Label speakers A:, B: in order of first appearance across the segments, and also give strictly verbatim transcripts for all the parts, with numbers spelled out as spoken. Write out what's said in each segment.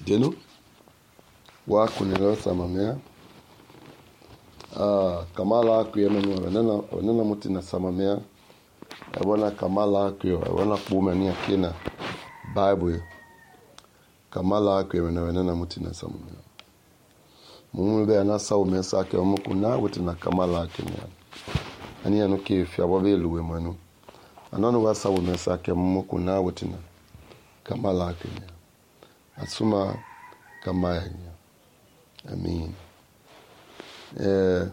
A: Denu wa kunelo samamea ah kamala kuyemenu wenena wenena mutina samamea ebona kamala kuyo ebona kpume ni akina bible kamala kuyemenu wenena mutina samamea mumu be na sawo mesa ke omukuna wutina kamala akina ani anu ke fi abobe luwe manu anano wa sawo mesa ke mukuna wutina kamala akina asuma kama amin eh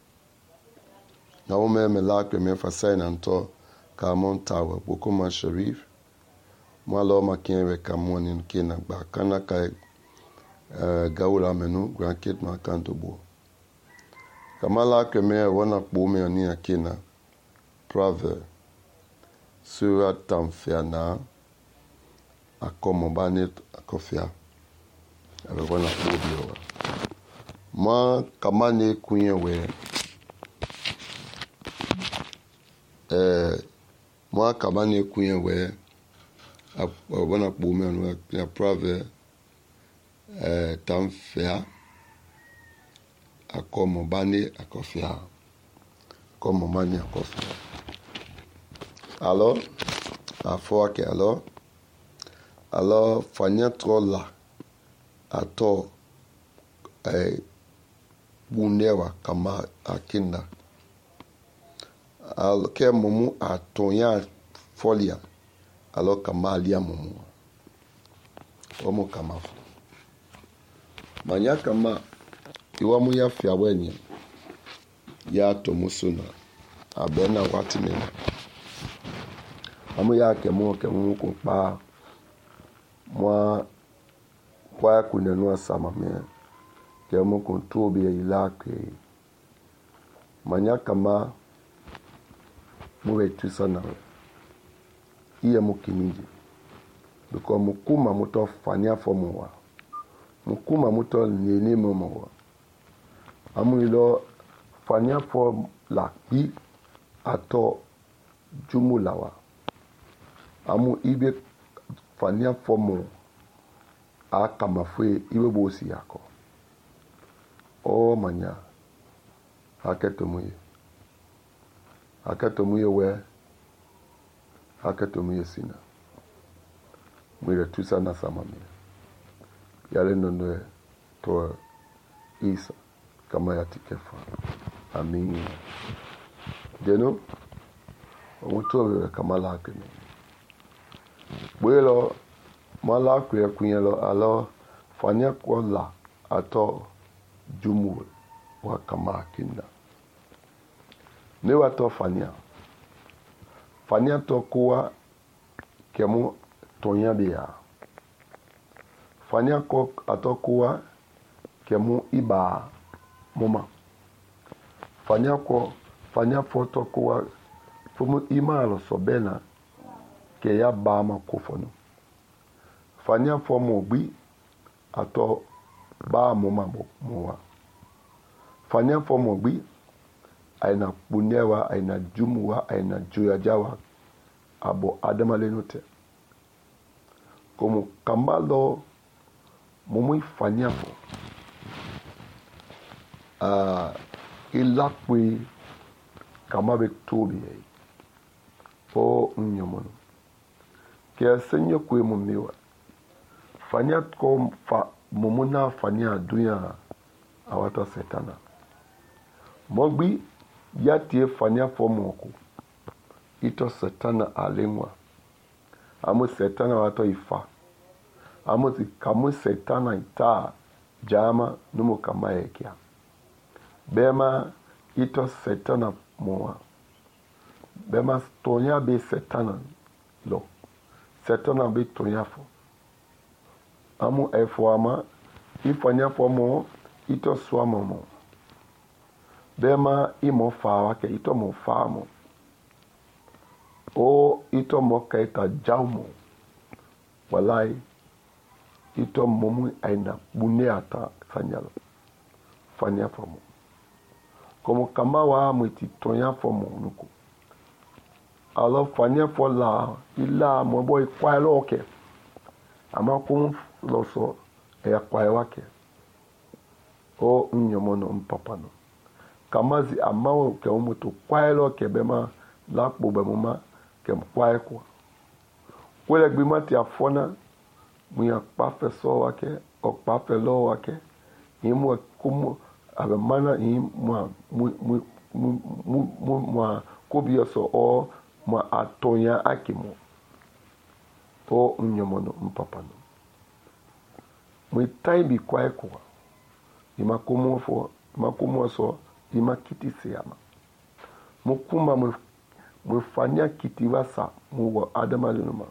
A: na o me me la ke me fa sai na nto ka mon tawa bokoma sharif mo lo ma ken we ka mon ni ke na gba kana ka eh gaula menu grand kit ma kanto bo kama la ke me wona kpo me ni akina proverb sura tamfiana akomo banet akofia abe wona kpo bi o ma kama ne kunye we eh ma kama ne kunye we wona kpo me no ya proverb eh tamfia akomo bane akofia akomo mani akofia alors afo ke alors alors fanya trola ato eh bunewa kama akinda al ke mumu atonya folia alo kama alia mumu omo kama manya kama iwa mu ya fia weni ya to musuna abena watine amu ya ke mu ke mu ko pa moi kwa kunenua samamea ke mu ko tobi ilake manya kama muwe tusana iye mukiniji biko mukuma muto fanya fomuwa mukuma muto nini momowa amu ilo fanya fom la bi ato jumulawa amu ibe fanya fomu akama fwe iwe bosi yako o manya haketo muye haketo muye we haketo muye sina mwire tusa na samami yale nono to isa kama ya tikefa amin deno omutobe kamala hakene bwelo mala kwe kunyelo alo fanya kwa la ato jumu wa kama kinda ne wato fanya fanya to kuwa kemu tonya bia fanya ko ato kuwa kemu iba moma fanya ko fanya foto kuwa fumu imalo sobena ke ya ba ma kofono fanya fomo gbi ato ba mo ma mo wa fanya fomo gbi aina bunewa aina jumuwa aina juyajawa abo adamale note como kamalo momo fanya fo ah ilakwe kama be tobi o nyomono ke senyo kwe mumiwa fanya ko fa mumuna fanya dunya awata setana mogbi yatie fanya fomoko ito setana alengwa amu setana wato ifa amu kamu setana ita jama numu kama ekia bema ito setana moa bema tonya be setana lo setana be tonya fo amu efo ama ifanya fomo ito swamo mo bema imo fawa ke ito mo famo o ito mo kaita jaumo walai ito momu aina buneata sanyalo fanya fomo como kama wa mwiti tonya fomo nuko alo fanya fola ila mo boy kwa loke ama kun loso ya kwae wake o nyomono mpapano kamazi amao ke umutu kwae lo ke bema lakbo bemuma ke kwae kwa wele gbima ti afona mu ya pafe so wake o pafe lo wake yimu kumu abe mana yim mu mu mu mu mu mu kobi so o mu atonya akimo o nyomono mpapano mu tai bi kwae kwa ima kumu fo ima kumu so ima kiti siyama mu kuma mu mu fanya kiti wasa mu wa adama lunuma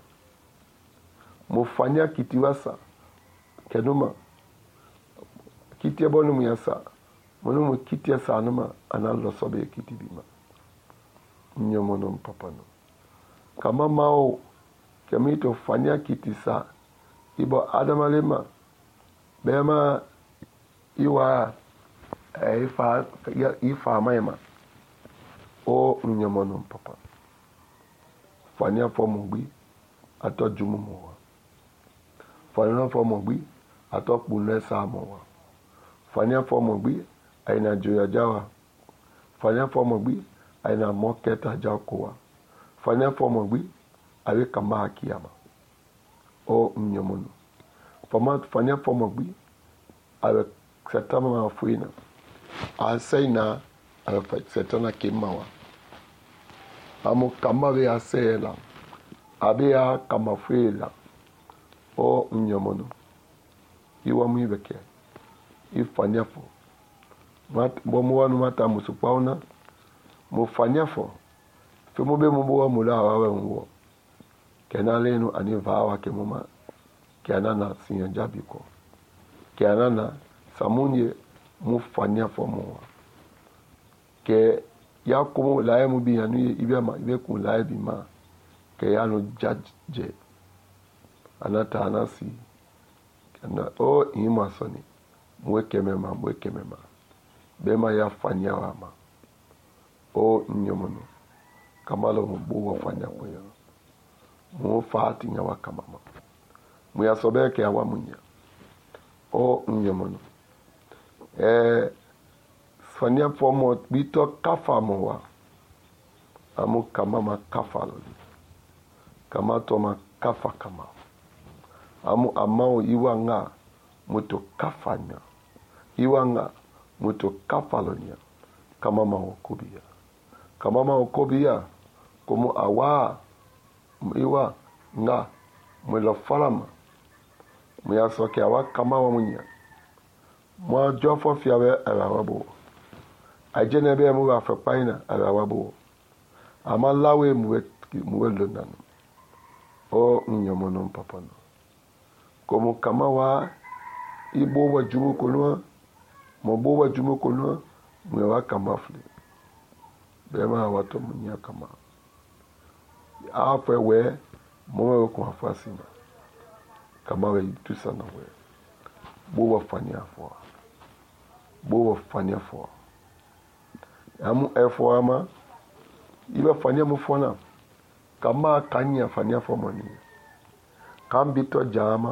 A: mu fanya kiti wasa kenuma kiti abonu mu yasa mu mu kiti yasa numa analo sobe kiti bima nyomono mpapano kama mao kemito fanya kiti sa ibo adama lema bema iwa ifa ifa maima o nyomono papa fania fo mugbi ato jumu mo wa fania fo mugbi ato punu sa mo wa fania fo mugbi aina joya jawa fania fo mugbi aina moketa jakowa fania fo mugbi awe kama akiyama o nyomono fama fania fo mugbi awe setama mafuina asaina awe setana kimawa amu kama be asela abia kama fuila o nyomono iwa mwibeke ifanyafo mat bomo wanu mata musupauna mufanyafo femo be mbo mula wawe nwo kenalenu ani vawa kemuma kenana sinjabiko kenana samunye mufanyafo mo ke ya kumu laye mu bi anu ibe ma ibe ku laye bi ma ke ya no judge anata anasi kana o ima soni mweke mema mweke mema bema ya fanya wama o nyomono kamalo mbu wafanya kwa yo mu fati nya wakamama mu ya sobeke ya wamunya o nyomono eh fanya fomo bito kafa mowa amu kamama kafa loli kama toma kafa kama amu amao iwanga muto kafanya iwanga muto kafa lonia kama maokobia kama maokobia komu awa iwa nga mwelo falama mwa soke awa kama wa munya mwa jofo fiawe awabo ajene be mu ba fapaina awabo ama lawe muwe muwe lonano o nyomono mpapano komu kama wa ibo wa jumu kolwa mo bo wa jumu kolwa mwe wa kama fle bema wato munya kama afa we mo we ko afasina kama we tusana we bo wa fanya fo bo wa fanya fo amu efo ama iba fanya mu fona kama kanya fanya fo moni kambito jama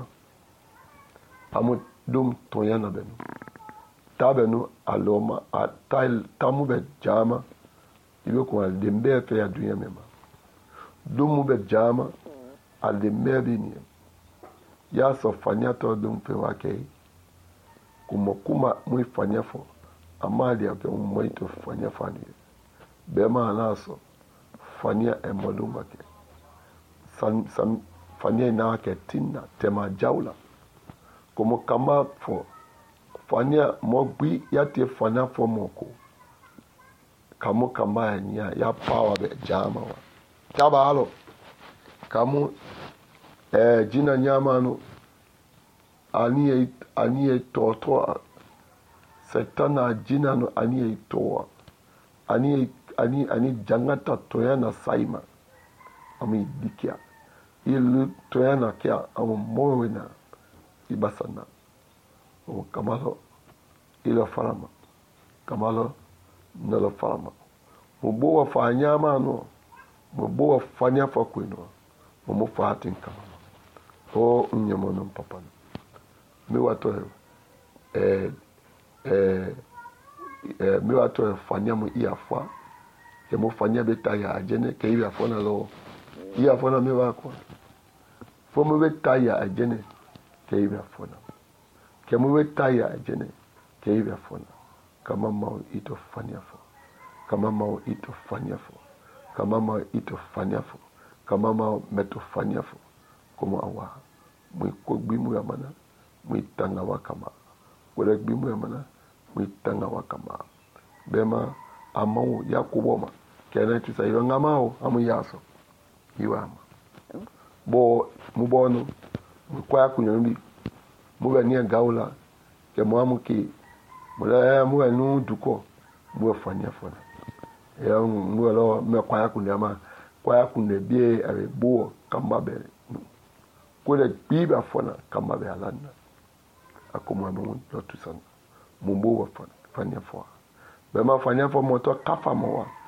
A: amu dum toyana benu tabenu aloma atal tamu be jama ibe ko aldembe fe ya dunya mema dum be jama aldembe bini ya so fanya to dum fe wake kuma kuma mu fanya fo amali ya pe mu ito fanya fani bema naso fanya emolumba ke san san fanya na ke tinna tema jaula como kama fo fanya mogbi yate fanya fo moko kamu kama ya ya power be jama wa taba halo kamu eh jina nyama no ani ani toto setana jina no ani toa ani ani ani jangata toyana saima ami dikia ilu toyana kia amu moena ibasana o kamalo ilo farama kamalo nalo farama mubo wa fanya mano mubo wa fanya fa kwino mumo fatin kamalo o nyamono papa mi wato eh eh eh mi wato fanya mu iafa ke mo fanya beta ya ajene ke ibi afona lo iya afona mi wa ko fo mo beta ya ajene ke ibi afona ke mo beta ya ajene ke ibi afona kama mau ito fanya fo kama mau ito fanya fo kama mau ito fanya fo kama mau meto fanya fo como awa mu ko gbimu ya mana mu tanga wa kama wala gbimu ya mana mu tanga wa kama bema amau yakubo ma kena tu sai ngamao amu yaso iwama bo mu bono mu kwa kunyambi mu ba ni gaula ke mu amu ki mu la mu anu duko mu fanya fona ya mu lo me kwa kunyama kwa kunne bie abe bo kamba be ko le biba fona kamba be alana akomo amu lo tu san mu bo fona fanya fona bema fanya fona mo to kafa mo wa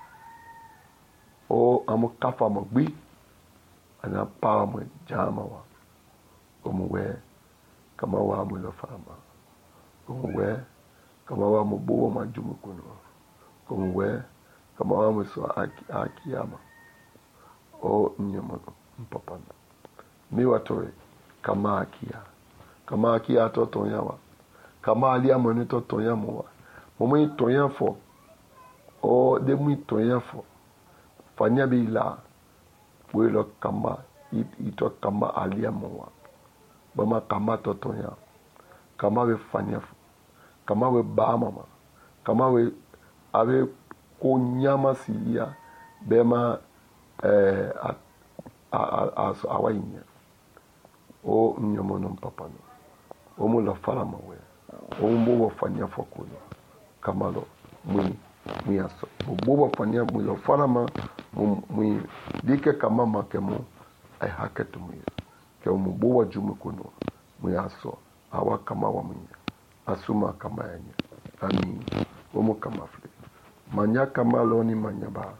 A: o amu kafa mo gbi ana pa mo jama wa o mo we kama wa mo lo fama o mo we kama wa mo bo ma jumu kuno o mo we kama wa mo so aki akiyama o nyama mpapana mi watore kama akia kama akia to tonyawa kama alia mo ni to tonyamo wa mo mo tonya fo o de mu tonya fo fanya bila welo kama ito kama alia mowa bama kama totonya kama we fanya kama we ba mama kama we ave kunyama siya bema eh a awainya o nyomono mpapano o mula fala mawe o mbo fanya fokuno kama lo mwi miaso bobo fanya mulo farama mu dike kama makemo ai haketu mu ke mu bobo jumu kuno miaso awa kama wa munya asuma kama yanya ami omo kama fle manya kama loni manya ba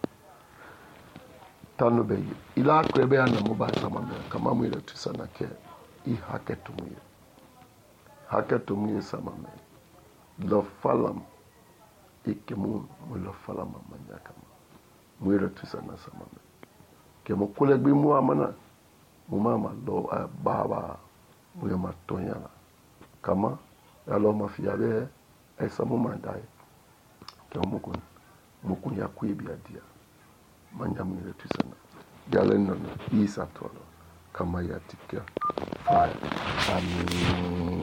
A: tano be ila kwebe ana muba sama me kama mu ile tusana ke I haketu mu haketu mu sama me lo falam ike mu mulo fala mamanya kama mwira tusana sama me ke mo kule gbi mu amana mu mama lo uh, baba mu yama tonyana kama alo mafia be esa mu mandai ke mu kun mu kun ya kwibi adia manya mwira tusana yale no isa tolo kama ya tikia amin.